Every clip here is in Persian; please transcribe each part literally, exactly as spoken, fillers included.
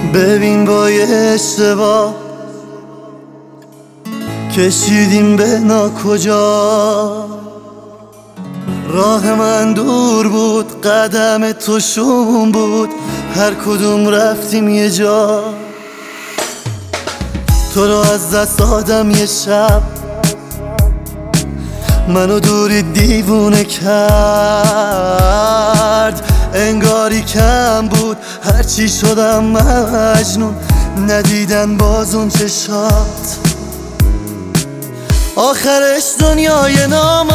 ببین با یه اشتباه کشیدیم به ناکجا. راه من دور بود، قدم تو شوم بود، هر کدوم رفتیم یه جا. تو رو از دست دادم یه شب، منو دوری دیوونه کرد. انگاری کم بود هرچی شدم مجنون، ندیدن باز اون چشات. آخرش دنیای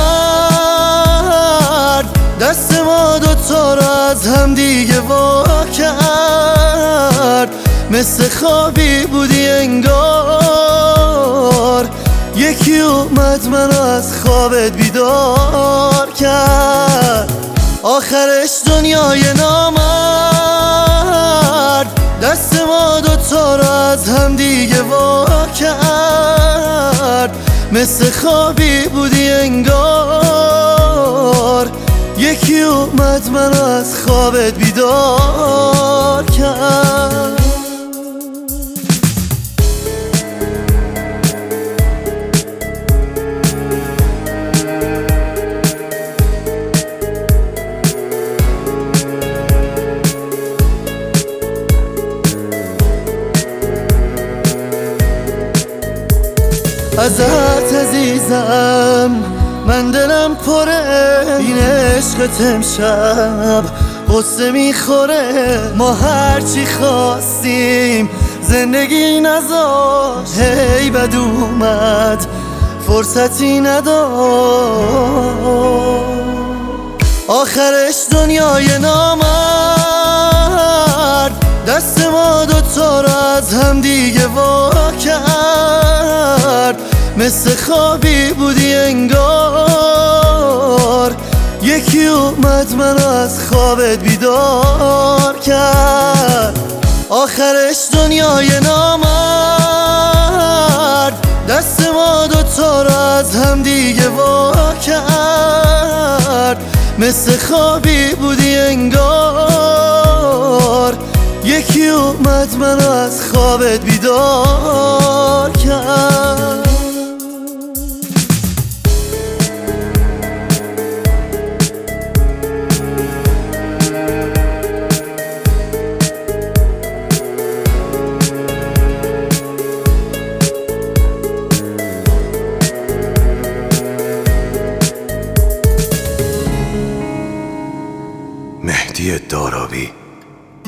نامرد دست ما دوتا رو از هم دیگه وا کرد. مثل خوابی بودی انگار، یکی اومد منو از خوابت بیدار کرد. آخرش دنیای نامرد دست ما دوتا رو از هم دیگه وا کرد. مثل خوابی بودی انگار، یکی اومد منو از خوابت بیدار کرد. ازت عزیزم من دلم پره، این عشقت امشب قصه میخوره. ما هرچی خواستیم زندگی نذاشت، هی بد اومد فرصتی نداشت. آخرش دنیای نامرد دست ما دوتا رو از هم دیگه وا کرد. مثل خوابی بودی انگار، یکی اومد منو از خوابت بیدار کرد. آخرش دنیای نامرد دست ما دوتا رو از هم دیگه وا کرد. مثل خوابی بودی انگار، یکی اومد منو از خوابت بیدار کرد. مهدی دارابی،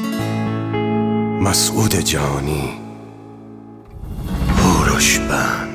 مسعود جانی، هوروش بند.